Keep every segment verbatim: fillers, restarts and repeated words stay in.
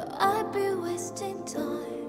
but I'd be wasting time.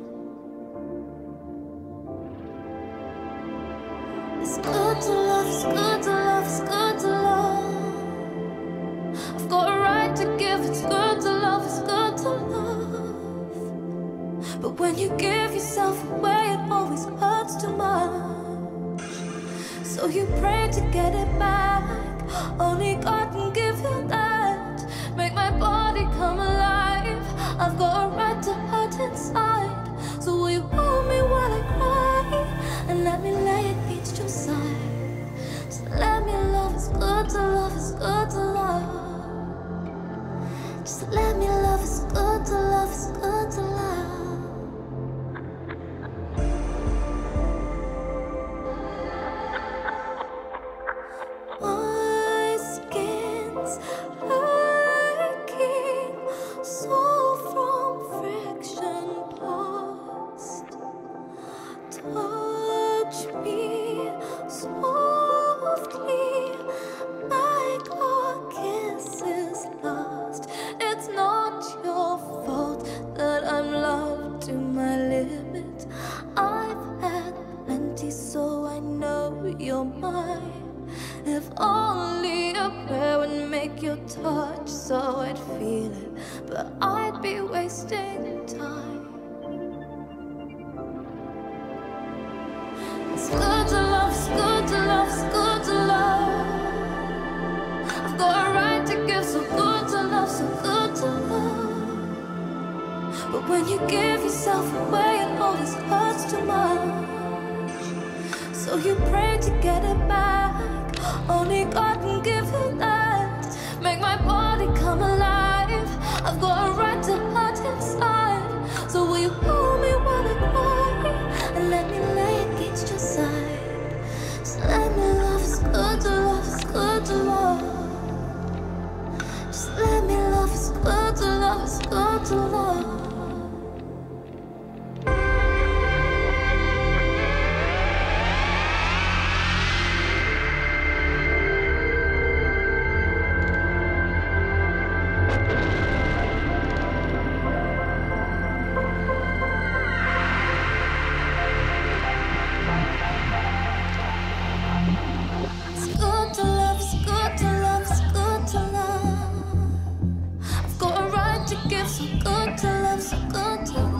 It's good to love, it's good to love, it's good to love. I've got a right to give, it's good to love, it's good to love. But when you give yourself away, it always hurts too much. So you pray to get it back, only God can give you that. Make my body come alive, I've got a right to hurt inside. So will you hold me while I cry, and let me lay against your side. So let me love, it's good to love, it's good to love. Just let me love, it's good to love, it's good to love. My skin's aching, so from friction past. Touch me softly, like our kiss is lost. It's not your fault that I'm loved to my limit. I've had plenty, so I know you're mine. If only a prayer would make you touch so I'd feel it, but I'd be wasting time. It's good to love, it's good to love, it's good to love. I've got a right to give, so good to love, so good to love. But when you give yourself away, it always hurts too much. So you pray to get it back, only God can give you that. Make my body come alive, I've got a right to hurt inside. So will you hold me while I cry, and let me lay against your side. So let me love, it's good to love, it's good to love. Just let me love, it's good to love, it's good to love. It's good to love, it's good to love, it's good to love. I've got a right to give, so good to love, so good to love.